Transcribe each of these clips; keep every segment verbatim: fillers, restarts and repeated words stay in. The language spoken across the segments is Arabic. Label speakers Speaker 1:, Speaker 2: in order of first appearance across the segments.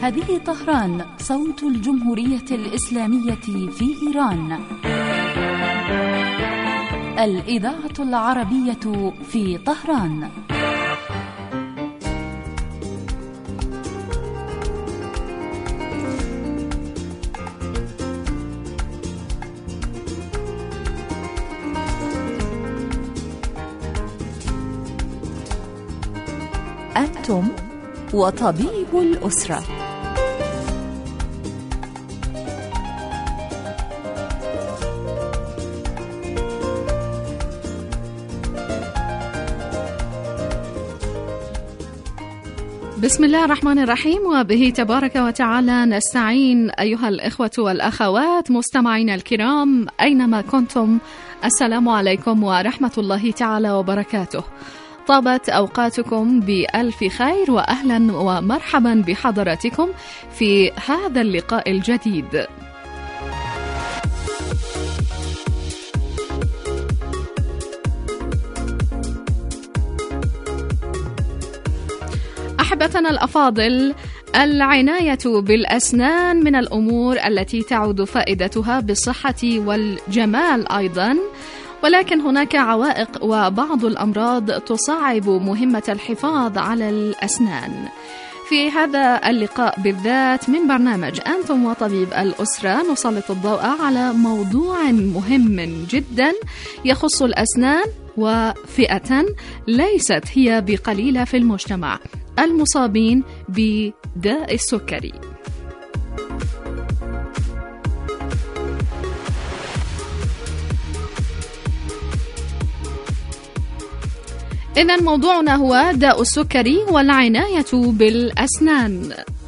Speaker 1: هذه طهران، صوت الجمهورية الإسلامية في إيران. الإذاعة العربية في طهران. أنتم وطبيب الأسرة.
Speaker 2: بسم الله الرحمن الرحيم، وبه تبارك وتعالى نستعين. أيها الإخوة والأخوات مستمعين الكرام أينما كنتم، السلام عليكم ورحمة الله تعالى وبركاته. طابت أوقاتكم بألف خير، وأهلا ومرحبا بحضراتكم في هذا اللقاء الجديد. أحبتنا الأفاضل، العناية بالأسنان من الأمور التي تعود فائدتها بالصحة والجمال أيضا، ولكن هناك عوائق وبعض الأمراض تصعب مهمة الحفاظ على الأسنان. في هذا اللقاء بالذات من برنامج أنتم وطبيب الأسرة نسلط الضوء على موضوع مهم جدا يخص الأسنان، وفئة ليست هي بقليلة في المجتمع: المصابين بداء السكري. إذن موضوعنا هو داء السكري والعناية بالأسنان.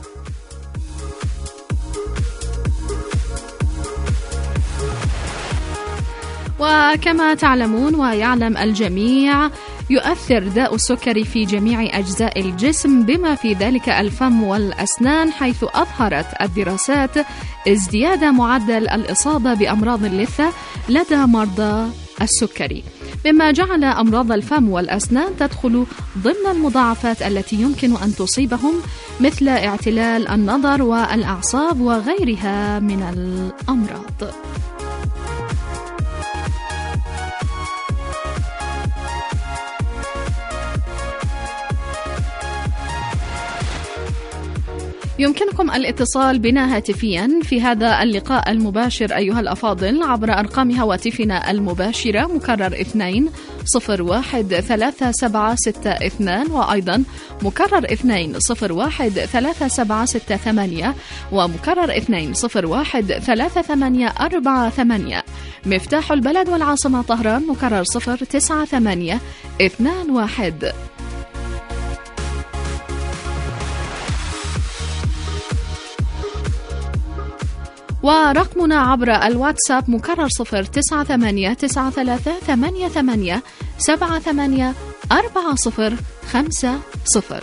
Speaker 2: وكما تعلمون ويعلم الجميع، يؤثر داء السكري في جميع أجزاء الجسم بما في ذلك الفم والأسنان، حيث أظهرت الدراسات ازدياد معدل الإصابة بأمراض اللثة لدى مرضى السكري، مما جعل أمراض الفم والأسنان تدخل ضمن المضاعفات التي يمكن أن تصيبهم، مثل اعتلال النظر والأعصاب وغيرها من الأمراض. يمكنكم الاتصال بنا هاتفيا في هذا اللقاء المباشر أيها الأفاضل عبر أرقام هواتفنا المباشرة: مكرر اثنين صفر واحد ثلاثة سبعة ستة اثنان، وأيضا مكرر اثنين صفر واحد ثلاثة سبعة ستة ثمانية، ومكرر اثنين صفر واحد ثلاثة ثمانية أربعة ثمانية. مفتاح البلد والعاصمة طهران مكرر صفر تسعة ثمانية اثنان واحد. ورقمنا عبر الواتساب مكرر صفر تسعة ثمانية تسعة ثلاثة ثمانية ثمانية سبعة ثمانية أربعة صفر خمسة صفر.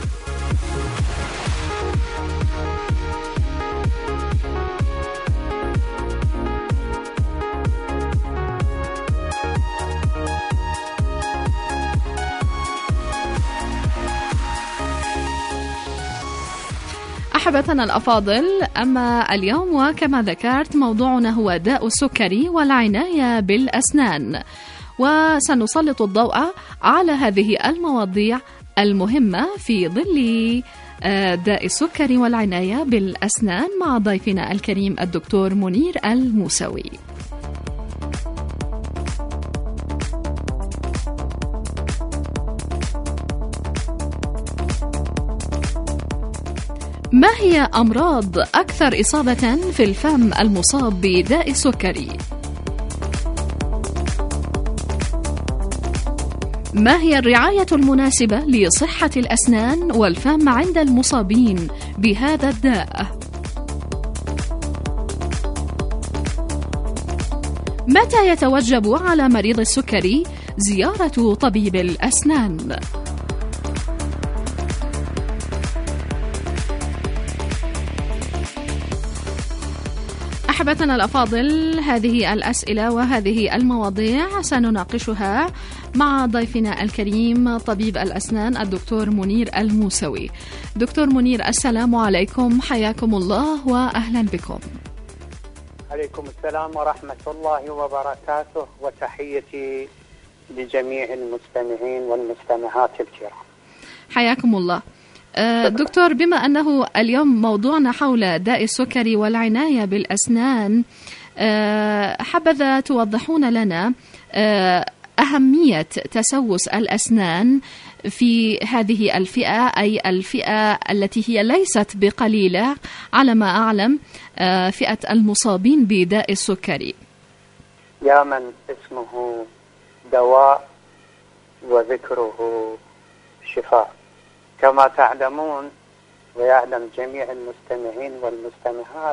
Speaker 2: أحبتنا الأفاضل، أما اليوم وكما ذكرت موضوعنا هو داء السكري والعناية بالأسنان، وسنسلط الضوء على هذه المواضيع المهمة في ظل داء السكري والعناية بالأسنان مع ضيفنا الكريم الدكتور منير الموسوي. ما هي أمراض أكثر إصابة في الفم المصاب بداء السكري؟ ما هي الرعاية المناسبة لصحة الأسنان والفم عند المصابين بهذا الداء؟ متى يتوجب على مريض السكري زيارة طبيب الأسنان؟ أحبتنا الأفاضل، هذه الأسئلة وهذه المواضيع سنناقشها مع ضيفنا الكريم طبيب الأسنان الدكتور منير الموسوي. دكتور منير، السلام عليكم، حياكم الله وأهلا بكم.
Speaker 3: عليكم السلام ورحمة الله وبركاته، وتحيتي لجميع المستمعين والمستمعات الكرام.
Speaker 2: حياكم الله. دكتور، بما أنه اليوم موضوعنا حول داء السكري والعناية بالأسنان، حبذا توضحون لنا أهمية تسوس الأسنان في هذه الفئة، أي الفئة التي هي ليست بقليلة على ما أعلم، فئة المصابين بداء السكري.
Speaker 3: يا من اسمه دواء وذكره شفاء. كما تعلمون ويعلم جميع المستمعين والمستمعات،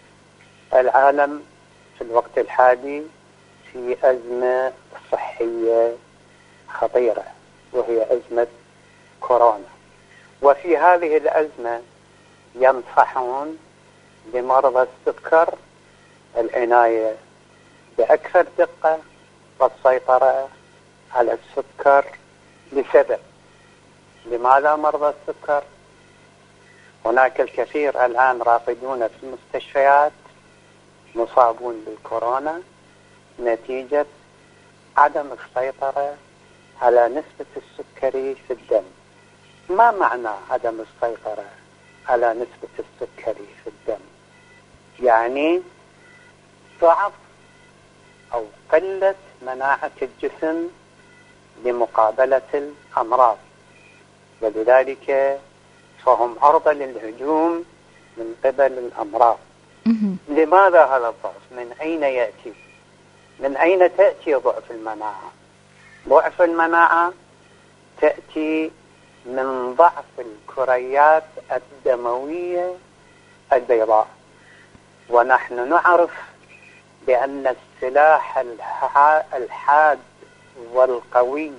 Speaker 3: العالم في الوقت الحالي في أزمة صحية خطيرة، وهي أزمة كورونا. وفي هذه الأزمة ينصحون لمرضى السكر العناية بأكثر دقة والسيطرة على السكر لسبب. لماذا مرضى السكر؟ هناك الكثير الآن راقدون في المستشفيات مصابون بالكورونا نتيجة عدم السيطرة على نسبة السكري في الدم. ما معنى عدم السيطرة على نسبة السكري في الدم؟ يعني ضعف أو قلة مناعة الجسم لمقابلة الأمراض، ولذلك فهم عرضة للهجوم من قبل الأمراض. لماذا هذا الضعف؟ من أين يأتي؟ من أين تأتي ضعف المناعة؟ ضعف المناعة تأتي من ضعف الكريات الدموية البيضاء. ونحن نعرف بأن السلاح الحاد والقوي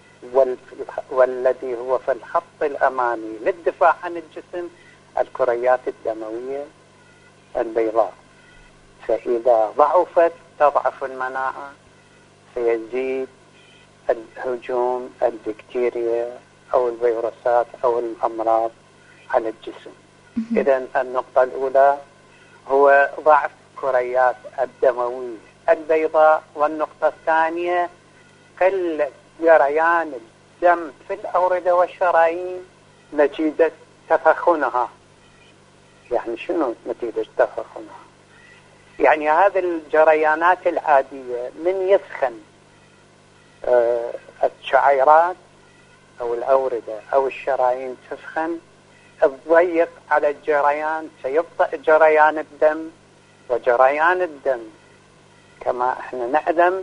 Speaker 3: والذي هو في الخط الأمامي للدفاع عن الجسم الكريات الدموية البيضاء. فإذا ضعفت تضعف المناعة، سيزيد الهجوم البكتيريا أو الفيروسات أو الأمراض على الجسم. إذن النقطة الأولى هو ضعف كريات الدموية البيضاء. والنقطة الثانية قلة جريان الدم في الأوردة والشرايين نتيجة تفخنها. يعني شنو نتيجة تفخنها؟ يعني هذه الجريانات العادية من يسخن آه الشعيرات أو الأوردة أو الشرايين تسخن، تضيق على الجريان، سيبطئ جريان الدم. وجريان الدم كما احنا نعلم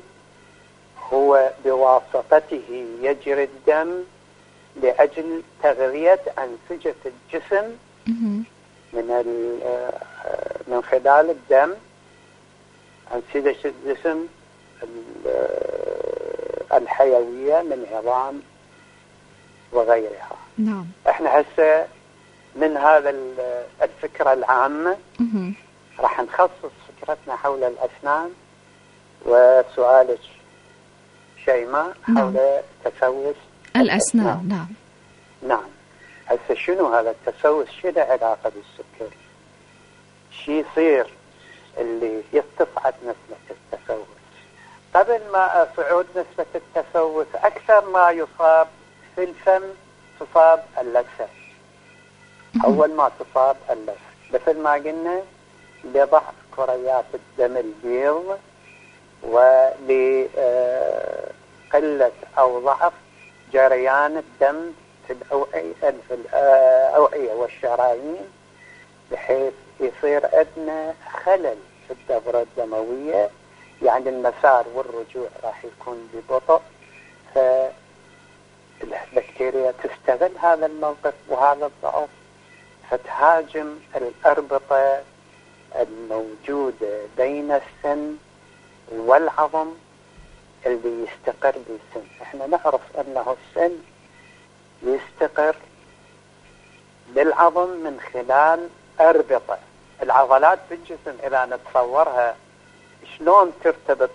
Speaker 3: هو بواسطته يجري الدم لأجل تغذية أنسجة الجسم من من خلال الدم، أنسجة الجسم الحيوية من عظام وغيرها.
Speaker 2: نعم.
Speaker 3: احنا هسه من هذا الفكرة العامة راح نخصص فكرتنا حول الأسنان. وسؤالك شيماء حول نعم. تسوس
Speaker 2: الأسنان. الأسنان. نعم
Speaker 3: نعم. هسه شنو هذا التسوس؟ شنو علاقة بالسكري؟ شي يصير اللي يتصعد نسبة التسوس؟ قبل ما صعود نسبة التسوس أكثر ما يصاب في الفم تصاب اللثة. أول ما تصاب اللثة مثل ما قلنا لضعف كريات الدم البيض ولقلة أو ضعف جريان الدم في الأوعية في الأوعية والشرايين، بحيث يصير عندنا خلل في الدورة الدموية. يعني المسار والرجوع راح يكون ببطء، فالبكتيريا تستغل هذا الموقف وهذا الضعف فتهاجم الأربطة الموجودة بين السن والعظم اللي يستقر بالسن. احنا نعرف انه السن يستقر بالعظم من خلال أربطة العضلات بالجسم إذا نتصورها شلون ترتبط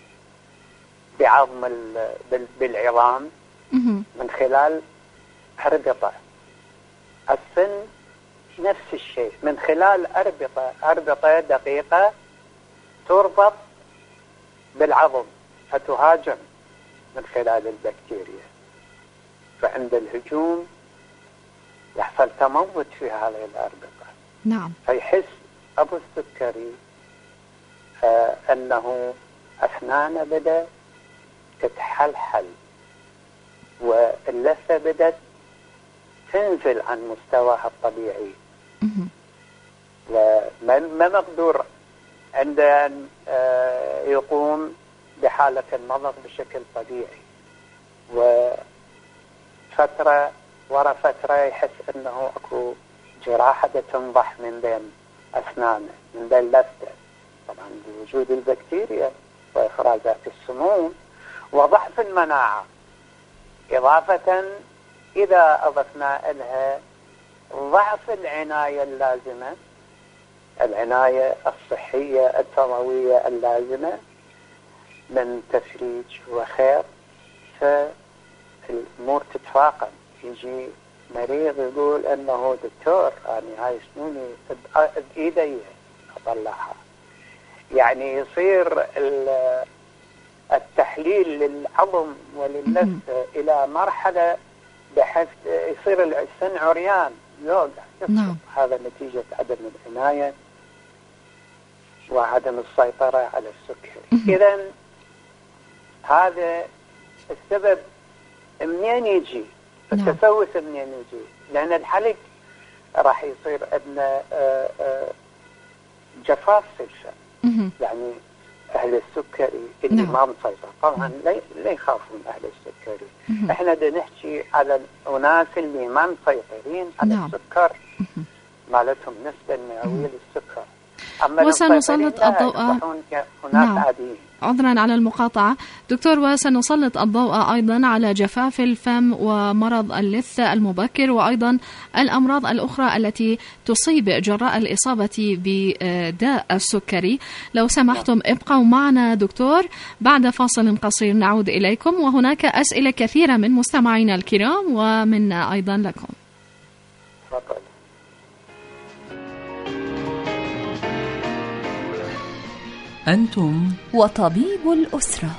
Speaker 3: بعظم بالعظام من خلال أربطة. السن نفس الشيء، من خلال أربطة أربطة دقيقة تربط بالعظم فتهاجم من خلال البكتيريا، فعند الهجوم يحصل تموت في هذه الأربطة.
Speaker 2: نعم.
Speaker 3: فيحس أبو السكري آه أنه أسنانه بدأ تتحلحل واللثة بدأت تنزل عن مستواها الطبيعي، وما مقدور عند أن آه يقوم بحالة النظر بشكل طبيعي، وفترة ورا فترة يحس أنه أكو جراحة تنضح من بين أسنانه من بين لثته، طبعا بوجود البكتيريا وإفرازات السموم وضعف المناعة، إضافة إذا أضفنا لها ضعف العناية اللازمة، العناية الصحية التروية اللازمة من تفريج وخير، فالأمور تتفاقم. يجي مريض يقول أنه دكتور أنا هاي سنوني بإيدي أطلعها، يعني يصير التحليل للعظم ولللثة إلى مرحلة بحيث يصير السن عريان يوقع.
Speaker 2: نعم.
Speaker 3: هذا نتيجة عدم العناية وعدم السيطرة على السكري. إذن هذا السبب منين يجي؟ التسوس منين يجي؟ لأن الحلق راح يصير عندنا جفاف في الفم. يعني أهل السكري اللي نعم. ما مسيطر طبعا لا يخافون أهل السكري. مم. احنا بدنا نحكي على الناس اللي ما مسيطرين على نعم. السكر، مالتهم نسبة مئوية للسكر.
Speaker 2: وسنسلط الضوء
Speaker 3: نعم. عاديين.
Speaker 2: عذرا على المقاطعة دكتور، وسنسلط الضوء أيضا على جفاف الفم ومرض اللثة المبكر وأيضا الأمراض الأخرى التي تصيب جراء الإصابة بداء السكري. لو سمحتم ابقوا معنا دكتور، بعد فاصل قصير نعود إليكم، وهناك أسئلة كثيرة من مستمعينا الكرام ومنا أيضا لكم.
Speaker 3: فضل.
Speaker 1: أنتم وطبيب الأسرة،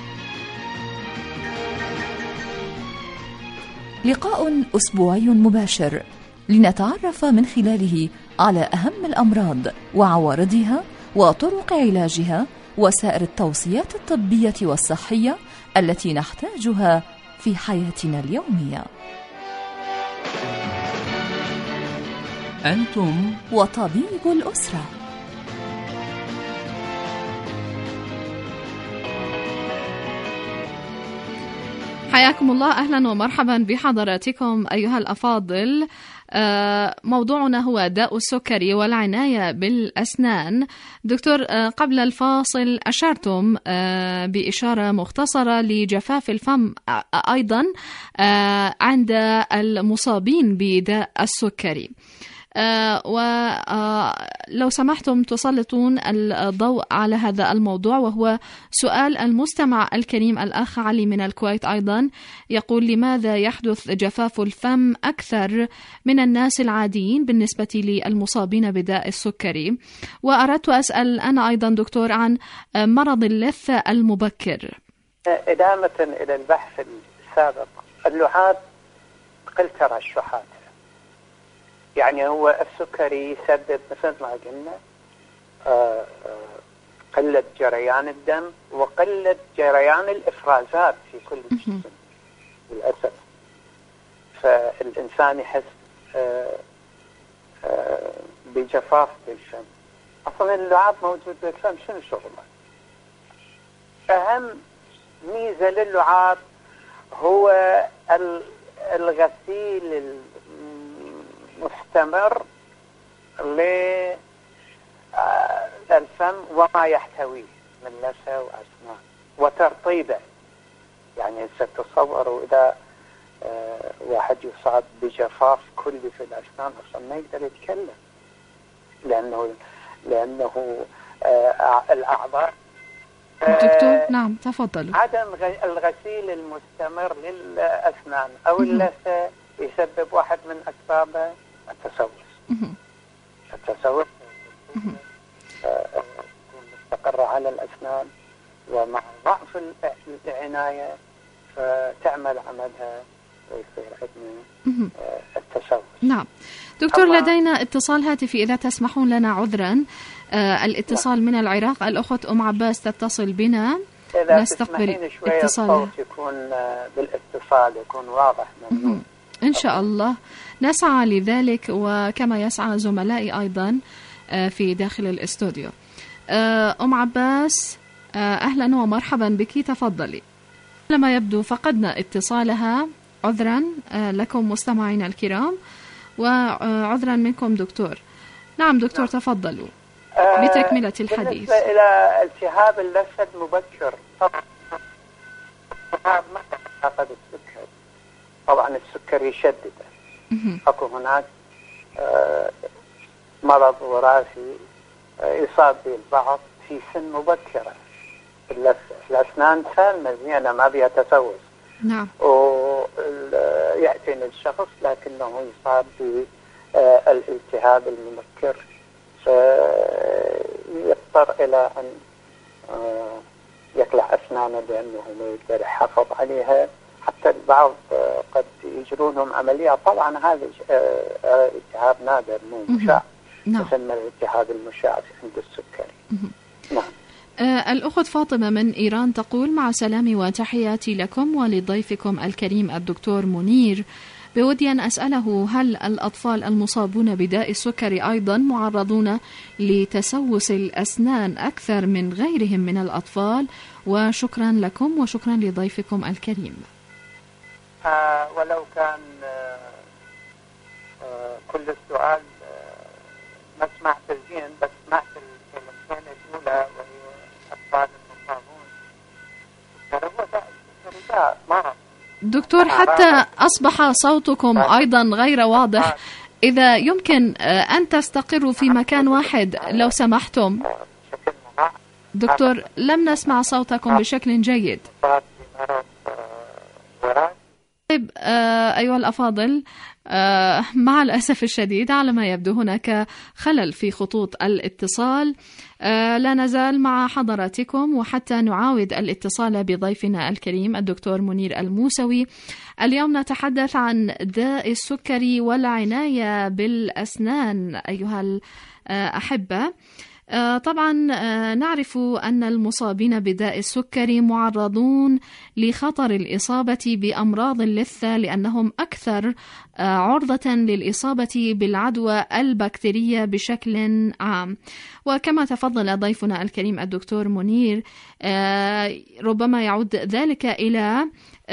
Speaker 1: لقاء أسبوعي مباشر لنتعرف من خلاله على أهم الأمراض وعوارضها وطرق علاجها وسائر التوصيات الطبية والصحية التي نحتاجها في حياتنا اليومية. أنتم وطبيب الأسرة.
Speaker 2: حياكم الله، أهلا ومرحبا بحضراتكم أيها الأفاضل. موضوعنا هو داء السكري والعناية بالأسنان. دكتور، قبل الفاصل أشرتم بإشارة مختصرة لجفاف الفم أيضا عند المصابين بداء السكري، آه ولو آه سمحتم تسلطون الضوء على هذا الموضوع، وهو سؤال المستمع الكريم الأخ علي من الكويت أيضا، يقول: لماذا يحدث جفاف الفم أكثر من الناس العاديين بالنسبة للمصابين بداء السكري؟ وأردت أسأل أنا أيضا دكتور عن مرض اللثة المبكر.
Speaker 3: إدامة إلى البحث السابق، اللعاب قل ترشحات، يعني هو السكري يسبب مثل ما قلنا قلة جريان الدم وقلة جريان الإفرازات في كل الجسم للأسف، فالإنسان يحس بجفاف بالفم. أصلا اللعاب موجود بالفم، شنو شغله؟ أهم ميزة للعاب هو الغسيل مستمر للفم وما يحتويه من لثة وأسنان وترطيبه. يعني ستصوروا إذا واحد يصاب بجفاف كلي في الأسنان أصلا ما يقدر يتكلم، لأنه لأنه آه الأعضاء
Speaker 2: دكتور نعم تفضلوا.
Speaker 3: عدم الغسيل المستمر للأسنان أو اللثة يسبب واحد من أسباب التسوس. التسوس تكون مستقرة على الأسنان، ومع ضعف العناية فتعمل عملها ويصير عندنا التسوس.
Speaker 2: نعم دكتور، لدينا اتصال هاتفي إذا تسمحون لنا، عذرا آه الاتصال من العراق. الأخت أم عباس تتصل بنا،
Speaker 3: إذا
Speaker 2: نستقبل
Speaker 3: اتصالها. يكون بالاتصال يكون واضح ممنون.
Speaker 2: إن شاء الله نسعى لذلك، وكما يسعى زملائي أيضا آه في داخل الاستوديو. آه أم عباس آه أهلا ومرحبا بك، تفضلي. لما يبدو فقدنا اتصالها، عذرا آه لكم مستمعينا الكرام، وعذرا منكم دكتور. نعم دكتور نعم. تفضلوا بتكملة الحديث.
Speaker 3: بالنسبة إلى التهاب اللثة المبكر، طبعا ما أعتقد السكر، طبعا السكر يشدده. أكو هناك مرض وراثي يصاب به البعض في سن مبكرة. اللثة الأسنان سالمة زينة ما بها تسوس.
Speaker 2: نعم.
Speaker 3: ويأتي الشخص لكنه يصاب بالالتهاب المبكر، فيضطر إلى أن يقلع أسنانه لأنه ما يقدر يحافظ عليها. حتى البعض قد يجرونهم عمليات. طبعا هذا التهاب نادر مو مشاع، يسمى الالتهاب المشاع عند السكري. نعم.
Speaker 2: آه الأخت فاطمة من إيران تقول: مع سلامي وتحياتي لكم ولضيفكم الكريم الدكتور منير، بودي أن أسأله هل الأطفال المصابون بداء السكري أيضا معرضون لتسوس الأسنان أكثر من غيرهم من الأطفال؟ وشكرا لكم وشكرا لضيفكم الكريم.
Speaker 3: آه ولو كان آه آه كل السؤال آه ما سمعت زين، بس سمعت الكلمتين الأولى وهي الأطفال المصابون بالسكري مرض.
Speaker 2: دكتور حتى أصبح صوتكم أيضا غير واضح، إذا يمكن أن تستقروا في مكان واحد لو سمحتم. دكتور لم نسمع صوتكم بشكل جيد. طيب آه أيها الأفاضل، آه مع الأسف الشديد على ما يبدو هناك خلل في خطوط الاتصال. آه لا نزال مع حضراتكم وحتى نعاود الاتصال بضيفنا الكريم الدكتور منير الموسوي. اليوم نتحدث عن داء السكري والعناية بالأسنان أيها الأحبة. آه طبعا آه نعرف أن المصابين بداء السكري معرضون لخطر الإصابة بأمراض اللثة لأنهم أكثر آه عرضة للإصابة بالعدوى البكتيرية بشكل عام. وكما تفضل ضيفنا الكريم الدكتور منير، آه ربما يعود ذلك إلى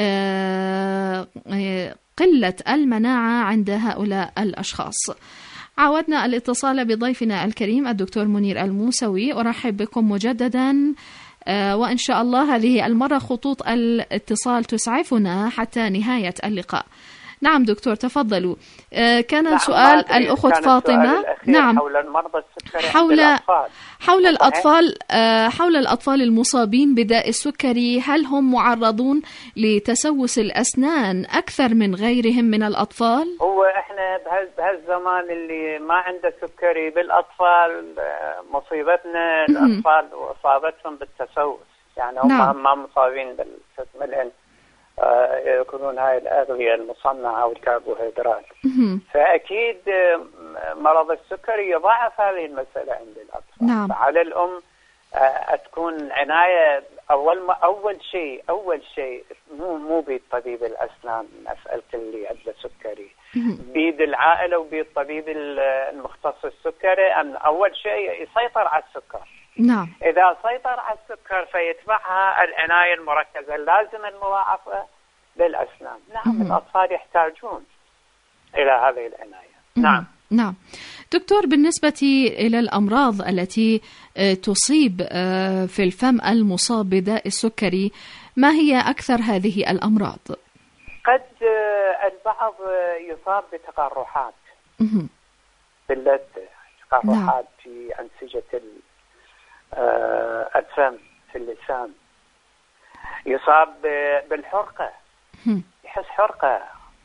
Speaker 2: آه قلة المناعة عند هؤلاء الأشخاص. عاودنا الاتصال بضيفنا الكريم الدكتور منير الموسوي. أرحب بكم مجددا، وإن شاء الله هذه المرة خطوط الاتصال تسعفنا حتى نهاية اللقاء. نعم دكتور تفضلوا. كان نعم سؤال الأخت فاطمة
Speaker 3: نعم حول المرضى السكري
Speaker 2: حول الأطفال. حول الأطفال حول الأطفال المصابين بداء السكري، هل هم معرضون لتسوس الأسنان أكثر من غيرهم من الأطفال؟
Speaker 3: هو إحنا بهالزمان اللي ما عنده سكري بالأطفال مصيبتنا الأطفال وإصابتهم بالتسوس، يعني هم نعم. ما مصابين بالسكري يكونون هاي الأغذية المصنعة والكربوهيدرات. فأكيد مرض السكري يضاعف هذه المسألة عند الأطفال.
Speaker 2: نعم.
Speaker 3: فعلى الأم تكون عناية أول ما أول شيء أول شيء مو مو بيد طبيب الأسنان مسألة اللي عنده سكري، بيد العائلة وبيد طبيب المختص السكري أن أول شيء يسيطر على السكر.
Speaker 2: نعم.
Speaker 3: إذا سيطر على السكر فيتبعها العناية المركزة، لازم المضاعفة للأسنان. نعم. مم. الأطفال يحتاجون إلى هذه العناية.
Speaker 2: مم.
Speaker 3: نعم.
Speaker 2: نعم. دكتور بالنسبة إلى الأمراض التي تصيب في الفم المصاب بداء السكري، ما هي أكثر هذه الأمراض؟
Speaker 3: قد البعض يصاب بتقرحات باللثة، تقرحات في أنسجة الفم في اللسان. يصاب بالحرقة، يحس حرقة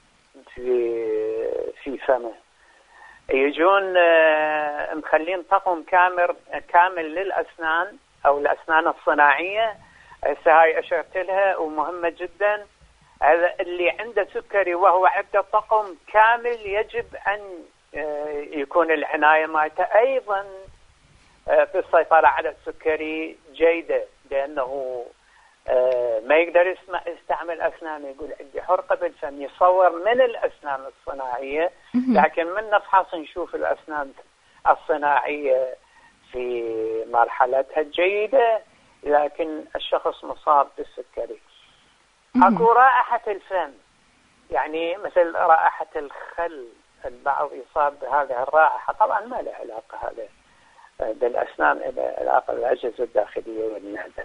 Speaker 3: في في فمه. يجون مخلين طقم كامل كامل للأسنان أو الأسنان الصناعية. هسه هاي أشرت لها ومهمة جدا. هذا اللي عنده سكري وهو عنده طقم كامل يجب أن يكون العناية مالته أيضا في السيطرة على السكري جيدة، لأنه ما يقدر يستعمل أسنانه. يقول عندي حرقة بالفم، يصور من الأسنان الصناعية، لكن من نفحص نشوف الأسنان الصناعية في مرحلتها الجيدة، لكن الشخص مصاب بالسكري. أكو رائحة الفم، يعني مثل رائحة الخل، البعض يصاب بهذه الرائحة. طبعا ما له علاقة هذا بالأسنان، له علاقة بالأجهزة الداخلية والمعدة.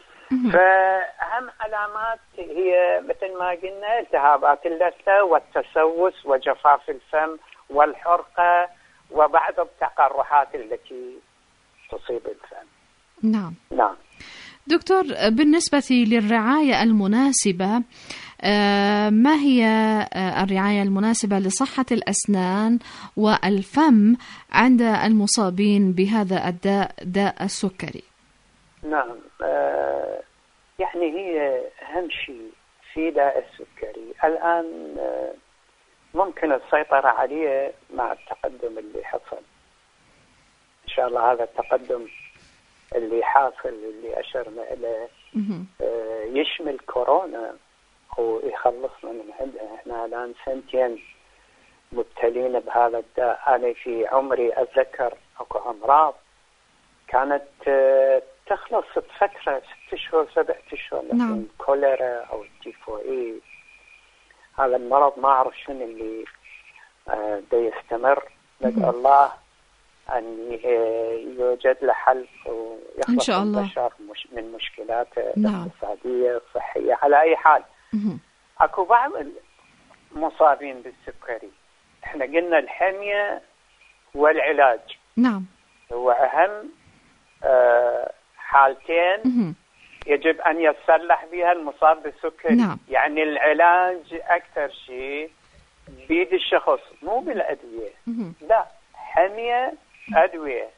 Speaker 3: فأهم علامات هي مثل ما قلنا التهابات اللثة والتسوس وجفاف الفم والحرقة وبعض التقرحات التي تصيب الفم.
Speaker 2: نعم
Speaker 3: نعم
Speaker 2: دكتور، بالنسبة للرعاية المناسبة، ما هي الرعاية المناسبة لصحة الأسنان والفم عند المصابين بهذا الداء، داء السكري؟
Speaker 3: نعم آه يعني هي أهم شيء في داء السكري الآن آه ممكن السيطرة عليه مع التقدم اللي حصل. إن شاء الله هذا التقدم اللي حاصل اللي أشرنا إليه آه يشمل كورونا ويخلصنا من عندها. احنا الآن سنتين مبتلين بهذا الداء. أنا في عمري أتذكر أكو أمراض كانت آه تخلص بفترة ست أشهر سبع أشهر، مثل كوليرا أو التيفوئيد. هذا المرض ما أعرف شنو اللي آه دا يستمر. ندعو الله أن يوجد له حل ويخلص إن شاء الله البشر من مشكلاته الاقتصادية الصحية. على أي حال أكو بعض المصابين بالسكري، إحنا قلنا الحمية والعلاج.
Speaker 2: نعم
Speaker 3: هو أهم آه حالتين مه. يجب أن يتسلح بها المصاب بالسكري.
Speaker 2: نعم.
Speaker 3: يعني العلاج أكثر شيء بيد الشخص مو بالأدوية. مه. لا، حمية أدوية.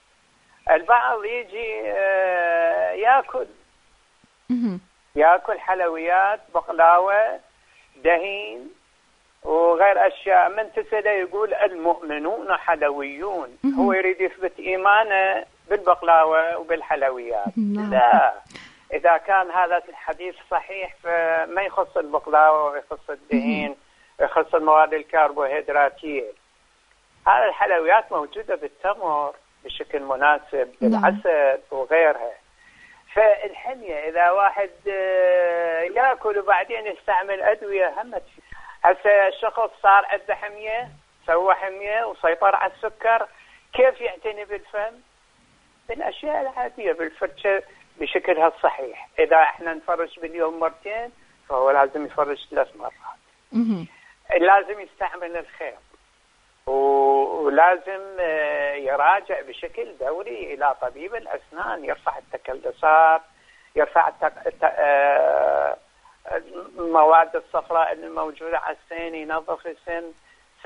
Speaker 3: البعض يجي آه يأكل مه. يأكل حلويات، بقلاوة، دهين وغير أشياء. من تسأله يقول المؤمنون حلويون. مه. هو يريد يثبت إيمانه بالبقلاوة وبالحلويات.
Speaker 2: نعم.
Speaker 3: لا، إذا كان هذا الحديث صحيح فما يخص البقلاوة ويخص الدهين ويخص المواد الكربوهيدراتية. هذه الحلويات موجودة بالتمر بشكل مناسب، بالعسل وغيرها. فالحمية إذا واحد يأكل وبعدين يستعمل أدوية همت فيه. هسه الشخص صار عنده حمية، سوى حمية وسيطر على السكر، كيف يعتني بالفم؟ بالأشياء العادية، بالفرشة بشكلها الصحيح. إذا إحنا نفرش باليوم مرتين فهو لازم يفرش ثلاث مرات. لازم يستعمل الخيط، ولازم يراجع بشكل دوري إلى طبيب الأسنان، يرفع التكلسات، يرفع المواد الصفراء الموجودة على السن، ينظف السن. ف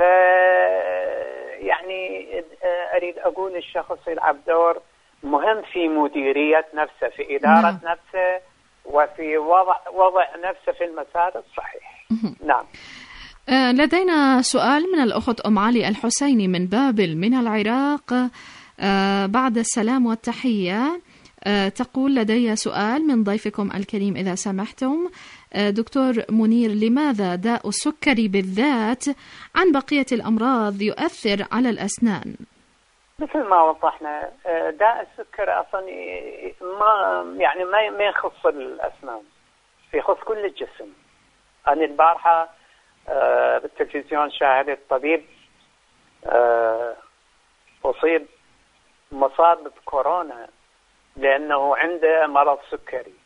Speaker 3: يعني أريد أقول الشخص يلعب دور مهم في مديرية نفسه، في إدارة نعم. نفسه، وفي وضع وضع نفسه في المسار الصحيح. نعم.
Speaker 2: لدينا سؤال من الأخت أم علي الحسيني من بابل من العراق. بعد السلام والتحية، تقول: لدي سؤال من ضيفكم الكريم إذا سمحتم دكتور منير، لماذا داء السكري بالذات عن بقية الأمراض يؤثر على الأسنان؟
Speaker 3: مثل ما وضحنا، داء السكر أصلا ما يعني ما ما يخص الأسنان، يخص كل الجسم. أنا البارحة بالتلفزيون شاهدت طبيب أصيب مصاب بكورونا لأنه عنده مرض سكري.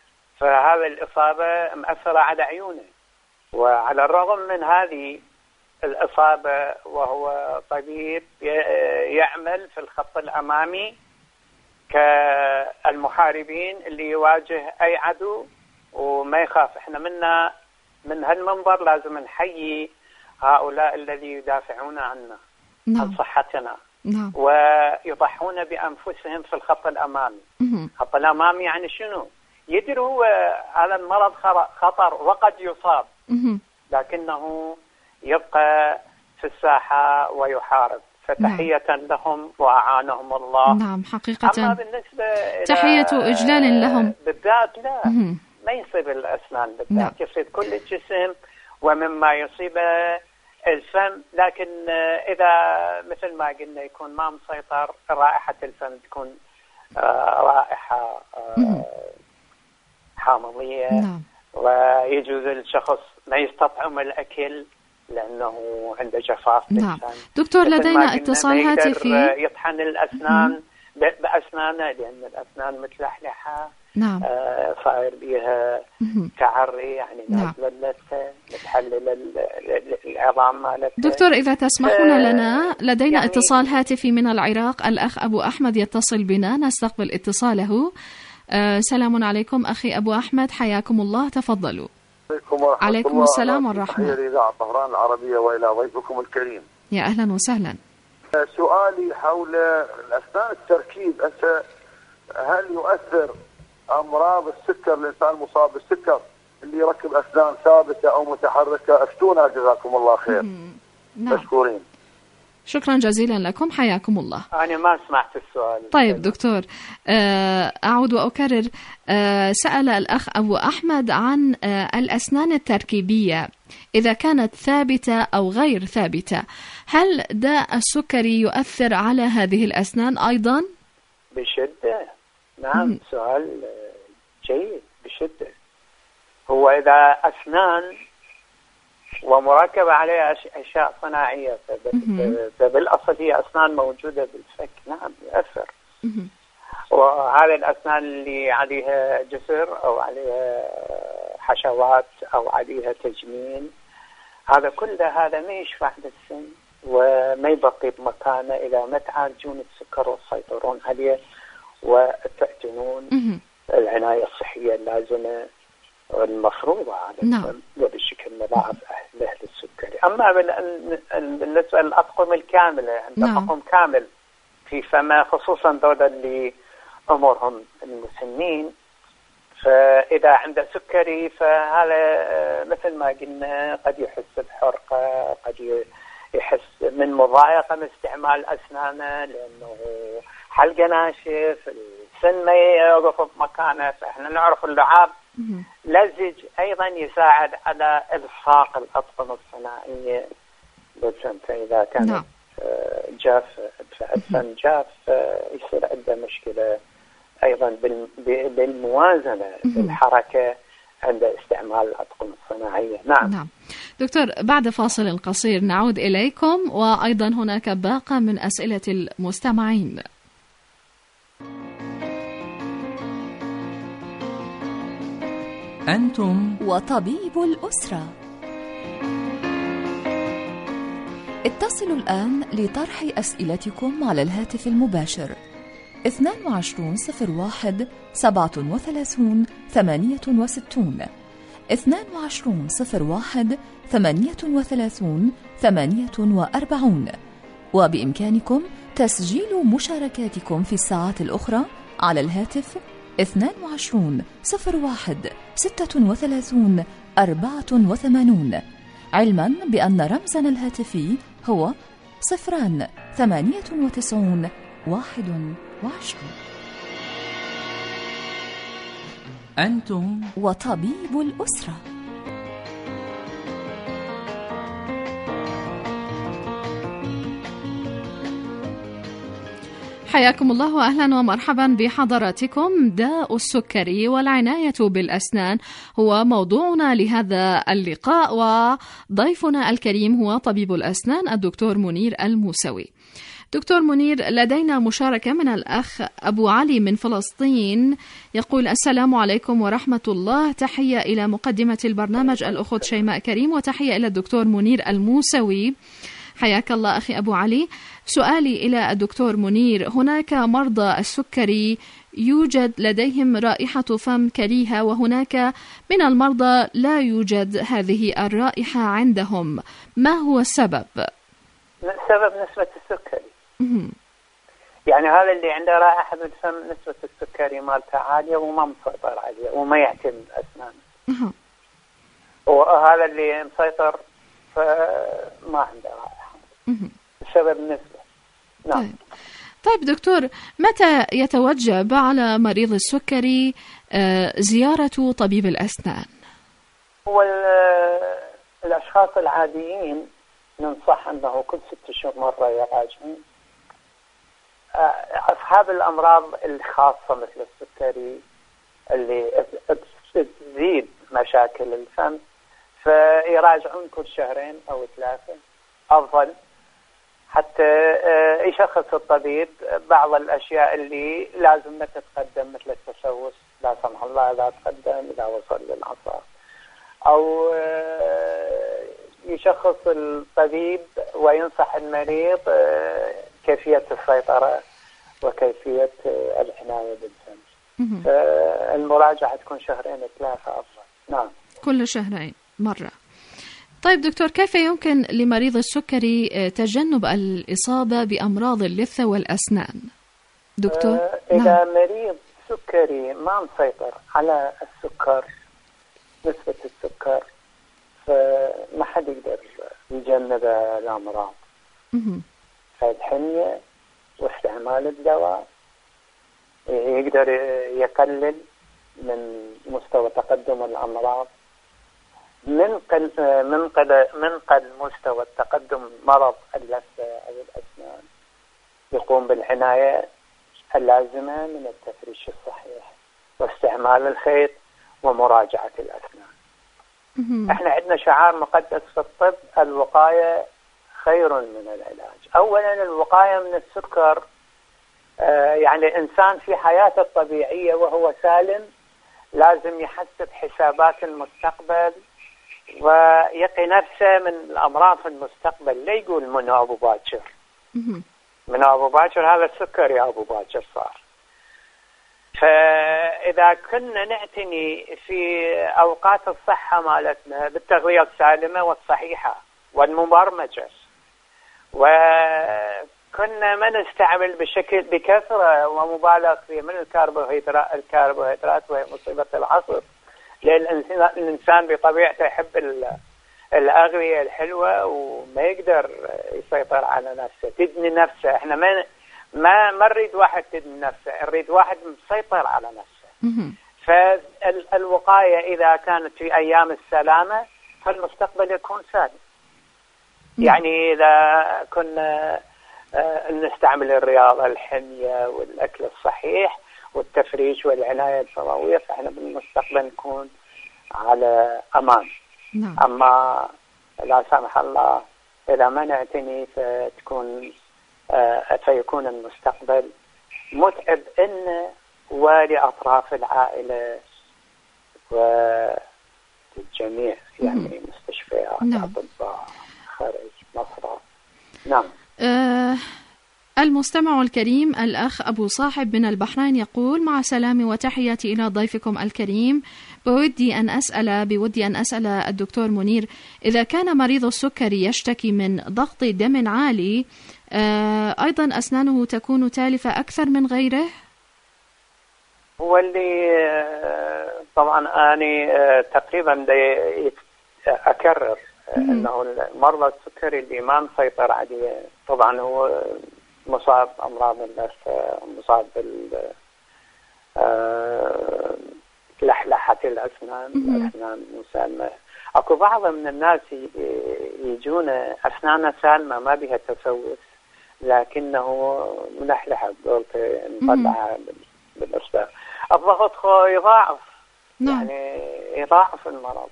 Speaker 3: فهذه الإصابة مأثرة على عيونه، وعلى الرغم من هذه الإصابة وهو طبيب يعمل في الخط الأمامي كالمحاربين اللي يواجه أي عدو وما يخاف. احنا منا من هالمنبر لازم نحيي هؤلاء الذي يدافعون عنا، نعم. عن صحتنا، نعم. ويضحون بأنفسهم في الخط الأمامي. الخط الأمامي يعني شنو؟ يدروا هذا المرض خطر وقد يصاب، لكنه يبقى في الساحة ويحارب، فتحية نعم. لهم وأعانهم الله.
Speaker 2: نعم حقيقة.
Speaker 3: أما بالنسبة
Speaker 2: تحية إجلال لهم
Speaker 3: بالذات لا مه. ما يصيب الأسنان بالذات، نعم. يصيب كل الجسم ومما يصيب الفم، لكن إذا مثل ما قلنا يكون ما مسيطر رائحة الفم تكون رائحة حامضية، نعم. ويجوز الشخص ما يستطعم الأكل لأنه عنده جفاف بالفم.
Speaker 2: نعم. دكتور لدينا اتصال هاتفي.
Speaker 3: يطحن الأسنان بأسنانه لأن الأسنان متلحلحة، نعم. آه صاير بها تعري يعني نازلة لتها متحلل العظام مالتها.
Speaker 2: دكتور إذا تسمحون آه لنا لدينا يعني اتصال هاتفي من العراق، الأخ أبو أحمد يتصل بنا، نستقبل اتصاله. آه سلام عليكم أخي أبو أحمد، حياكم الله، تفضلوا.
Speaker 4: عليكم ورحمة
Speaker 2: عليكم
Speaker 4: الله
Speaker 2: السلام والرحمة.
Speaker 4: تحية لإذاعة طهران العربية وإلى ضيفكم الكريم.
Speaker 2: يا أهلا وسهلا.
Speaker 4: سؤالي حول الأسنان التركيب، أنت هل يؤثر أمراض السكر الإنسان المصاب بالسكر اللي يركب أسنان ثابتة أو متحركة؟ أفتونا جزاكم الله خير.
Speaker 2: نعم.
Speaker 4: مشكورين.
Speaker 2: شكرا جزيلا لكم، حياكم الله.
Speaker 3: أنا ما سمعت السؤال.
Speaker 2: طيب دكتور أعود وأكرر، سأل الأخ أبو أحمد عن الأسنان التركيبية إذا كانت ثابتة أو غير ثابتة، هل داء السكري يؤثر على هذه الأسنان أيضا؟
Speaker 3: بشدة، نعم. م- سؤال جيد بشدة. هو إذا أسنان ومركبة عليها أشياء صناعية فبالأصل هي أسنان موجودة بالفك، نعم يؤثر. وهذه الأسنان اللي عليها جسر أو عليها حشوات أو عليها تجميل، هذا كله هذا ما يشفع للسن وما يبقي بمكانه إذا ما تعالجون السكر وتسيطرون عليه وتأتنون العناية الصحية اللازمة والمفروضة على الفم وبشكل ملاحظ أهل السكري. أما بالنسبة للأطقم الكاملة، عند
Speaker 2: نعم.
Speaker 3: طقم كامل في فما خصوصا دول اللي أمورهم المسنين، فإذا عنده سكري فهذا مثل ما قلنا قد يحس بحرقة، قد يحس من مضايقة من استعمال أسنانه لأنه حلقة ناشف، السن ما يوقف بمكانه. فإحنا نعرف اللعاب لزج أيضا يساعد على إلصاق الأطقم الصناعية بالفم، فإذا كانت نعم. جاف فالفم جاف يصير عنده مشكلة أيضا بالموازنة بالحركة عند استعمال الأطقم الصناعية. نعم.
Speaker 2: نعم دكتور، بعد فاصل قصير نعود إليكم، وأيضا هناك باقة من أسئلة المستمعين.
Speaker 1: أنتم وطبيب الأسرة. اتصلوا الآن لطرح أسئلتكم على الهاتف المباشر اثنان وعشرين صفر واحد سبعة وثلاثين ثمانية وستون اثنان وعشرين صفر واحد ثمانية وثلاثين ثمانية وأربعون، وبإمكانكم تسجيل مشاركاتكم في الساعات الأخرى على الهاتف اثنان وعشرين صفر واحد ستة وثلاثين أربعة وثمانون، علما بأن رمزنا الهاتفي هو صفران ثمانية وتسعون واحد وعشرين. أنتم وطبيب الأسرة.
Speaker 2: حياكم الله وأهلا ومرحبا بحضراتكم. داء السكري والعناية بالأسنان هو موضوعنا لهذا اللقاء، وضيفنا الكريم هو طبيب الأسنان الدكتور منير الموسوي. دكتور منير، لدينا مشاركة من الأخ أبو علي من فلسطين، يقول: السلام عليكم ورحمة الله، تحية إلى مقدمة البرنامج الأخت شيماء كريم، وتحية إلى الدكتور منير الموسوي. حياك الله أخي أبو علي. سؤالي إلى الدكتور منير: هناك مرضى السكري يوجد لديهم رائحة فم كريهة، وهناك من المرضى لا يوجد هذه الرائحة عندهم، ما هو السبب؟
Speaker 3: سبب نسبة السكري. يعني هذا اللي عنده رائحة بالفم نسبة السكري مالته عالية وما مسيطر عليه وما يعتمد أسنانه، وهذا اللي مسيطر فما عنده رائحة بسبب النسبة. نعم.
Speaker 2: طيب. طيب دكتور، متى يتوجب على مريض السكري زيارة طبيب الأسنان؟
Speaker 3: هو الأشخاص العاديين ننصح أنه كل ست شهور مرة يراجعون. أصحاب الأمراض الخاصة مثل السكري اللي تزيد مشاكل الفم فيراجعون كل شهرين أو ثلاثة أفضل، حتى يشخص الطبيب بعض الأشياء اللي لازم ما تتقدم مثل التسوس لا سمح الله إذا تقدم إذا وصل للأعصاب، أو يشخص الطبيب وينصح المريض كيفية السيطرة وكيفية العناية بالفم. فالمراجعة تكون شهرين ثلاثة أفضل. نعم،
Speaker 2: كل شهرين مرة. طيب دكتور، كيف يمكن لمريض السكري تجنب الإصابة بأمراض اللثة والأسنان؟ دكتور،
Speaker 3: آه إذا نعم. مريض سكري ما مسيطر على السكر نسبة السكر فما حد يقدر يجنب الأمراض. فالحمية واستعمال الدواء يقدر يقلل من مستوى تقدم الأمراض، من قل من قل من قل مستوى التقدم مرض اللثة أو الأسنان يقوم بالعناية اللازمة من التفريش الصحيح واستعمال الخيط ومراجعة الأسنان. احنا عندنا شعار مقدس في الطب: الوقاية خير من العلاج. أولا الوقاية من السكر، آه يعني الإنسان في حياته الطبيعية وهو سالم لازم يحسب حسابات المستقبل ويقي نفسه من الأمراض في المستقبل. لا يقول منو أبو باكر، منو أبو باكر هذا السكر يا أبو باكر صار. فإذا كنا نعتني في أوقات الصحة مالتنا بالتغذية السالمة والصحيحة والمبرمجة، وكنا ما نستعمل بشكل بكثرة ومبالغ فيه من الكربوهيدرات الكربوهيدرات وهي مصيبة العصر، لأن الإنسان بطبيعته يحب الأغذية الحلوة وما يقدر يسيطر على نفسه، تدني نفسه. احنا ما ما ما نريد واحد تدني نفسه، نريد واحد مسيطر على نفسه. فالوقاية إذا كانت في أيام السلامة فالمستقبل يكون سالم. يعني إذا كنا نستعمل الرياضة الحمية والأكل الصحيح والتفريش والعناية الفورية فإحنا بالمستقبل نكون على أمان.
Speaker 2: نعم.
Speaker 3: أما لا سمح الله إذا ما نعتني فتكون فيكون المستقبل متعب إن ولأطراف العائلة والجميع، يعني مستشفيات، أطباء، خارج مصر. نعم.
Speaker 2: أه المستمع الكريم الأخ أبو صاحب من البحرين يقول: مع سلامي وتحياتي إلى ضيفكم الكريم، بودي أن أسأل بودي أن أسأل الدكتور منير، إذا كان مريض السكري يشتكي من ضغط دم عالي، أه أيضا أسنانه تكون تالفة أكثر من غيره؟
Speaker 3: هو اللي طبعا أنا تقريبا أكرر أنه المرضى السكري اللي ما مسيطر عليه طبعا هو مصاب أمراض اللثة، مصاب بلحلحة الأسنان، الأسنان مسالمة. أكو بعض من الناس يجون أسنانه سالمة ما بها تسوس لكنه ملحلحة بقولته مطلعة بالأسباب. الضغط يضاعف، يعني يضاعف المرض.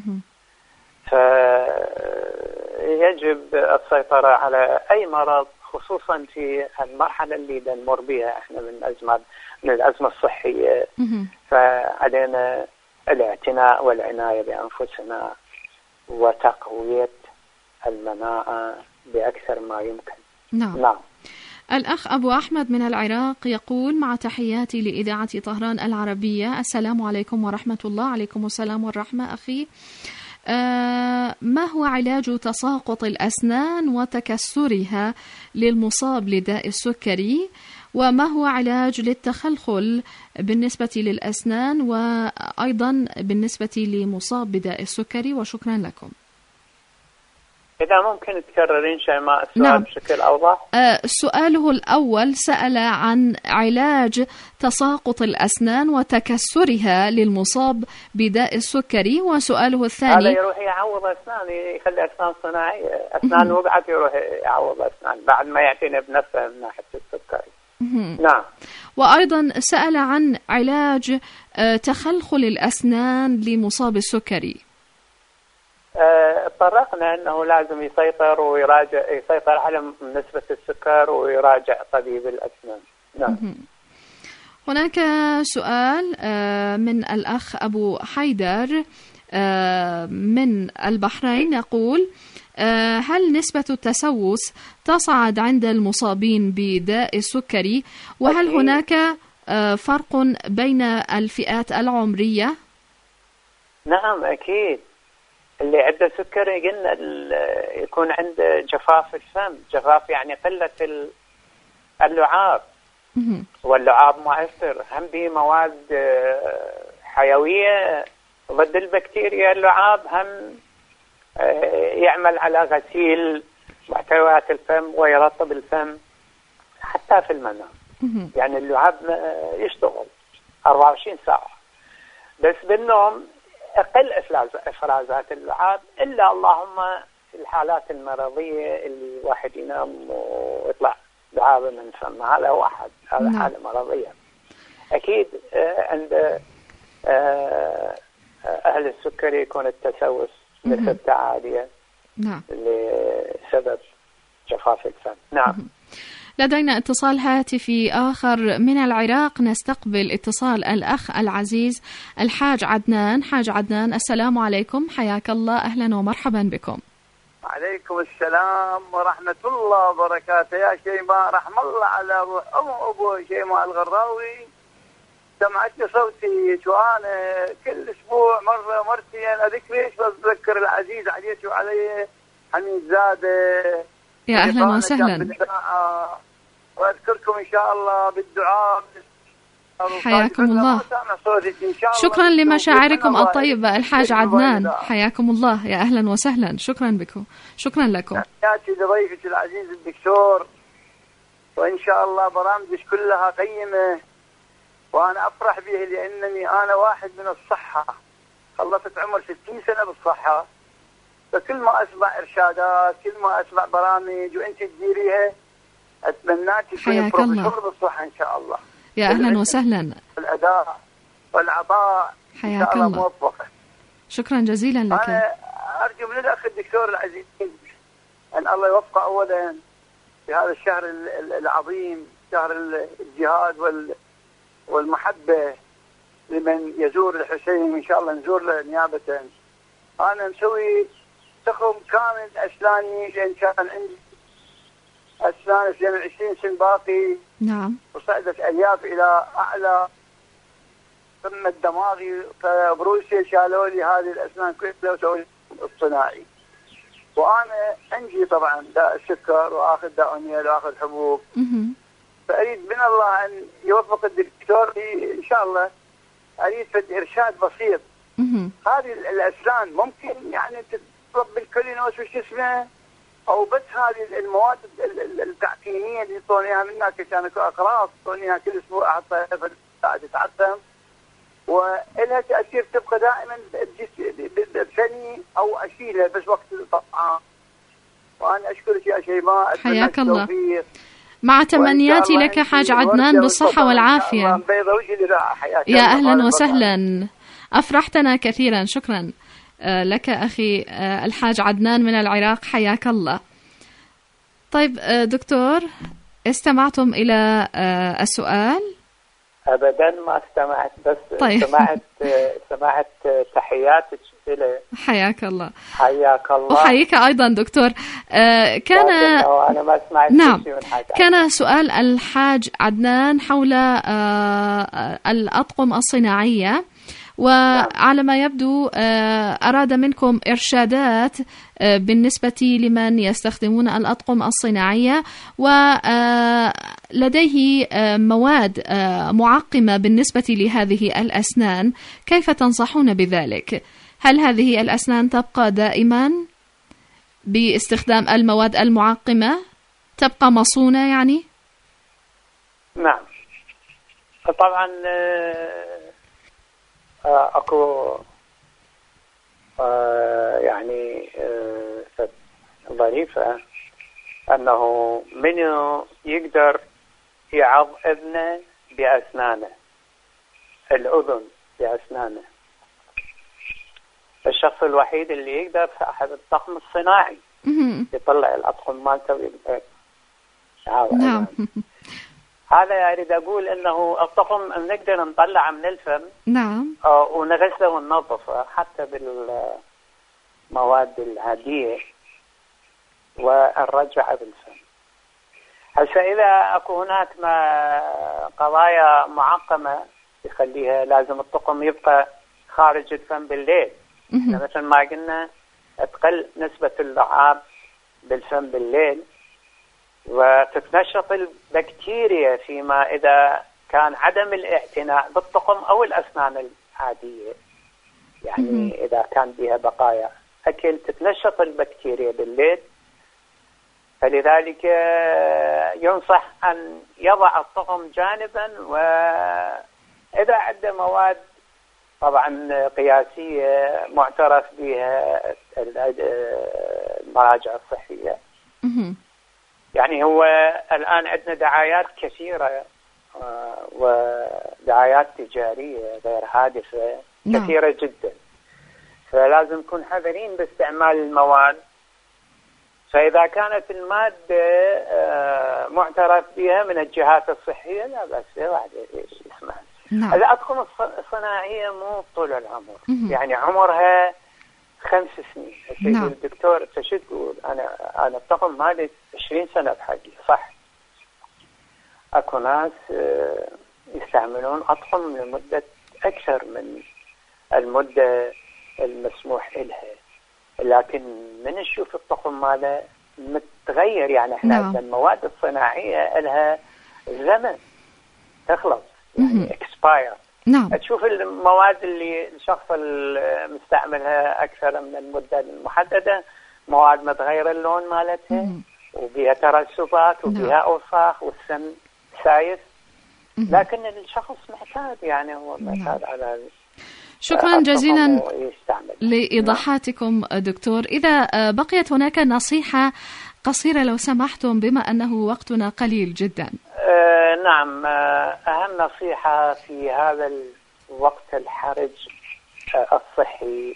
Speaker 3: فيجب السيطرة على أي مرض خصوصا في المرحلة اللي نمر بها احنا من أزمة من الأزمة الصحية. فعلينا الاعتناء والعناية بأنفسنا وتقوية المناعة بأكثر ما يمكن.
Speaker 2: نعم.
Speaker 3: نعم.
Speaker 2: الأخ أبو أحمد من العراق يقول: مع تحياتي لإذاعة طهران العربية، السلام عليكم ورحمة الله. عليكم السلام والرحمة أخي. آه ما هو علاج تساقط الأسنان وتكسرها للمصاب لداء السكري؟ وما هو علاج للتخلخل بالنسبة للأسنان وأيضا بالنسبة لمصاب بداء السكري؟ وشكرا لكم.
Speaker 3: إذا ممكن تكررين شيماء السؤال
Speaker 2: نعم.
Speaker 3: بشكل أوضح.
Speaker 2: آه سؤاله الأول سأل عن علاج تساقط الأسنان وتكسرها للمصاب بداء السكري، وسؤاله الثاني
Speaker 3: هذا يروح يعوض أسنان، يخلي أسنان صناعية، أسنان وقعت يروح يعوض أسنان بعد ما يعتني بنفسه من ناحية السكري. نعم.
Speaker 2: وأيضا سأل عن علاج آه تخلخل الأسنان لمصاب السكري.
Speaker 3: اتطرقنا أنه لازم يسيطر ويراجع يسيطر على نسبة السكر ويراجع طبيب الأسنان. نعم.
Speaker 2: هناك سؤال من الأخ أبو حيدر من البحرين يقول: هل نسبة التسوس تصعد عند المصابين بداء السكري؟ وهل أكيد. هناك فرق بين الفئات العمرية؟
Speaker 3: نعم أكيد. اللي عنده سكري قلنا يكون عنده جفاف الفم، جفاف يعني قلة اللعاب، واللعاب مؤثر هم به مواد حيوية ضد البكتيريا. اللعاب هم يعمل على غسيل محتويات الفم ويرطب الفم حتى في المنام. يعني اللعاب يشتغل أربعة وعشرين ساعة، بس بالنوم أقل إفرازات اللعاب، إلا اللهم في الحالات المرضية اللي واحد ينام ويطلع لعابه من فم، هذا واحد، هذا حالة مرضية. أكيد عند أهل السكري يكون التسوس نسبته عالية لسبب جفاف الفم. نعم.
Speaker 2: لدينا اتصال هاتفي آخر من العراق، نستقبل اتصال الأخ العزيز الحاج عدنان. حاج عدنان، السلام عليكم، حياك الله، أهلا ومرحبا بكم.
Speaker 5: عليكم السلام ورحمة الله وبركاته. يا شيماء، رحم الله على أم أبو شيماء الغراوي، سمعت صوتي وأنا كل أسبوع مرة مرتين أذكريش، بتذكر العزيز عليك وعلي حميد زادة.
Speaker 2: يا أهلا وسهلا.
Speaker 5: وأذكركم إن شاء الله بالدعاء.
Speaker 2: حياكم الله. شكرا لمشاعركم الطيبة الحاج عدنان، حياكم الله، يا أهلا وسهلا، شكرا بكم، شكرا لكم.
Speaker 5: تحياتي لضيفك العزيز الدكتور، وإن شاء الله برامجك كلها قيمة وأنا أفرح به، لأنني أنا واحد من الصحة، خلصت عمر ستين سنة بالصحة، فكل ما أسمع إرشادات، كل ما أسمع برامج وأنت تديريها، أتمناك تكوني بروفيسور بالصحة إن شاء الله.
Speaker 2: يا أهلا وسهلا.
Speaker 5: الأداء والعطاء إن شاء الله موفقة.
Speaker 2: شكرا جزيلا لك.
Speaker 5: أنا أرجو من الأخ الدكتور العزيز أن الله يوفقه أولا في هذا الشهر العظيم، شهر الجهاد والمحبة لمن يزور الحسين، إن شاء الله نزور له نيابة. أنا مسوي تخم كامل أسناني، لأن كان عندي أسنان اثنين وعشرين سنة باقي.
Speaker 2: نعم.
Speaker 5: وصعدت ألياف إلى أعلى قمة دماغي، فبروسيا شالوا لي هذه الأسنان كلها وسووا الصناعي. وأنا عندي طبعا داء السكر وآخذ داء أميل وآخذ حبوب. فأريد من الله أن يوفق الدكتور إن شاء الله. أريد فد إرشاد بسيط. هذه الأسنان ممكن يعني تضرب بالكولينوس وش اسمه، أو بس هذه المواد التعقيمية اللي يعطونيها منها كشان أقراص يعطونيها كل أسبوع أحطها تتعقم، وإلها تأثير تبقى دائما بفني أو أشيلها بس وقت الطعام. وأنا أشكرك يا شيماء،
Speaker 2: حياك الله، مع تمنياتي لك حاج عدنان بالصحة والعافية. يا أهلا وسهلا، أفرحتنا كثيرا. شكرا لك أخي الحاج عدنان من العراق، حياك الله. طيب دكتور، استمعتم إلى السؤال؟
Speaker 3: أبدا ما استمعت، بس
Speaker 2: طيب.
Speaker 3: سمعت سمعت تحياتك إليه.
Speaker 2: حياك الله.
Speaker 3: حياك الله.
Speaker 2: وحييك أيضا دكتور. آه كان
Speaker 3: أنا ما سمعت
Speaker 2: نعم
Speaker 3: شيء من حاجة.
Speaker 2: كان سؤال الحاج عدنان حول آه الأطقم الصناعية، وعلى ما يبدو أراد منكم إرشادات بالنسبة لمن يستخدمون الأطقم الصناعية، ولديه مواد معقمة بالنسبة لهذه الأسنان، كيف تنصحون بذلك؟ هل هذه الأسنان تبقى دائما باستخدام المواد المعقمة؟ تبقى مصونة يعني؟
Speaker 3: نعم طبعا. اكو يعني ظريفة انه من يقدر يعض اذنه باسنانه، الاذن باسنانه. الشخص الوحيد اللي يقدر صاحب الطقم الصناعي يطلع الاطقم مالته ويقدر
Speaker 2: نعم.
Speaker 3: هذا أريد أقول أنه الطقم نقدر نطلعه من الفم
Speaker 2: نعم
Speaker 3: ونغسله وننظفه حتى بالمواد العادية ونرجعه بالفم. هسه إذا أكو هناك ما قضايا معقمة يخليها لازم الطقم يبقى خارج الفم بالليل، مثل ما قلنا تقل نسبة اللعاب بالفم بالليل وتتنشط البكتيريا فيما إذا كان عدم الاعتناء بالطقم أو الأسنان العادية، يعني إذا كان بها بقايا أكل تتنشط البكتيريا بالليل. فلذلك ينصح أن يضع الطقم جانبا، وإذا عنده مواد طبعا قياسية معترف بها المراجع الصحية. يعني هو الآن عندنا دعايات كثيرة ودعايات تجارية غير هادفة كثيرة جدا، فلازم نكون حذرين باستعمال المواد. فإذا كانت المادة معترف بها من الجهات الصحية لا بأس واحد يسمع. الأطقم الصناعية مو طول العمر، يعني عمرها خمس سنين.
Speaker 2: نعم.
Speaker 3: الدكتور انت شو تقول؟ انا انا الطقم مالي عشرين سنه بحقي، صح. اكو ناس يستعملون اطقم لمده اكثر من المده المسموح لها، لكن من نشوف الطقم ماله متغير. يعني احنا
Speaker 2: نعم.
Speaker 3: المواد الصناعيه لها زمن تخلص، يعني اكسباير.
Speaker 2: نعم.
Speaker 3: تشوف المواد اللي الشخص المستعملها أكثر من المدة المحددة مواد متغيرة اللون مالتها وبيها ترسبات وبيها أوساخ والسم سايس، لكن الشخص معتاد، يعني هو معتاد على.
Speaker 2: شكرا جزيلا لإيضاحاتكم دكتور. إذا بقيت هناك نصيحة قصيرة لو سمحتم، بما أنه وقتنا قليل جدا.
Speaker 3: آه نعم، آه أهم نصيحة في هذا الوقت الحرج آه الصحي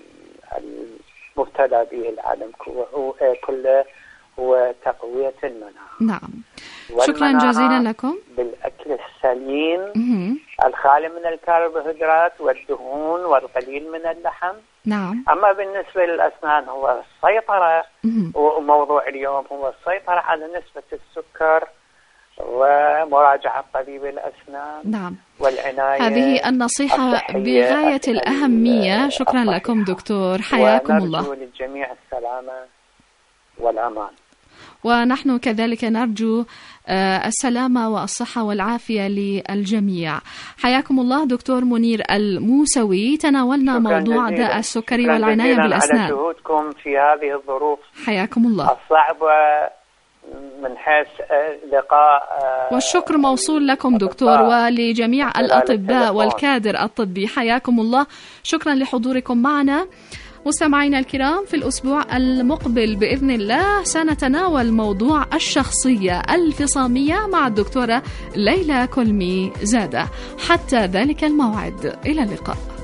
Speaker 3: المبتلى به العالم كله هو تقوية المناعة.
Speaker 2: نعم، شكرا جزيلا لكم.
Speaker 3: بالأكل السليم الخالي من الكربوهيدرات والدهون والقليل من اللحم.
Speaker 2: نعم.
Speaker 3: أما بالنسبة للأسنان هو السيطرة، وموضوع اليوم هو السيطرة على نسبة السكر ومراجعة طبيب الأسنان.
Speaker 2: نعم.
Speaker 3: والعناية.
Speaker 2: هذه النصيحة بغاية الأهمية. شكرا لكم دكتور، حياكم الله.
Speaker 3: ونرجو للجميع السلامة والأمان.
Speaker 2: ونحن كذلك نرجو السلامة والصحة والعافية للجميع. حياكم الله دكتور منير الموسوي. تناولنا موضوع داء السكري والعناية بالأسنان.
Speaker 3: على جهودكم في هذه الظروف
Speaker 2: حياكم الله
Speaker 3: الصعبة من حيث لقاء.
Speaker 2: والشكر موصول لكم دكتور ولجميع الأطباء والكادر الطبي. حياكم الله. شكرا لحضوركم معنا. مستمعينا الكرام، في الأسبوع المقبل بإذن الله سنتناول موضوع الشخصية الفصامية مع الدكتورة ليلى كلمي زادة. حتى ذلك الموعد، إلى اللقاء.